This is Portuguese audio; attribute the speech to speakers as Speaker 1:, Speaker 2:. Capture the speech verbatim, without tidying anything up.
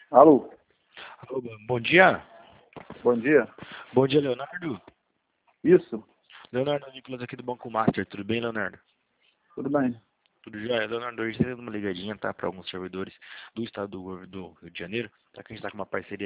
Speaker 1: Alô,
Speaker 2: Alô, bom dia.
Speaker 1: bom dia.
Speaker 2: Bom dia, Leonardo.
Speaker 1: Isso,
Speaker 2: Leonardo Nicolas aqui do Banco Master. Tudo bem, Leonardo?
Speaker 1: tudo bem.
Speaker 2: Tudo jóia? Leonardo, hoje você deu uma ligadinha, tá? Para alguns servidores do estado do, do Rio de Janeiro, tá? Que a gente tá com uma parceria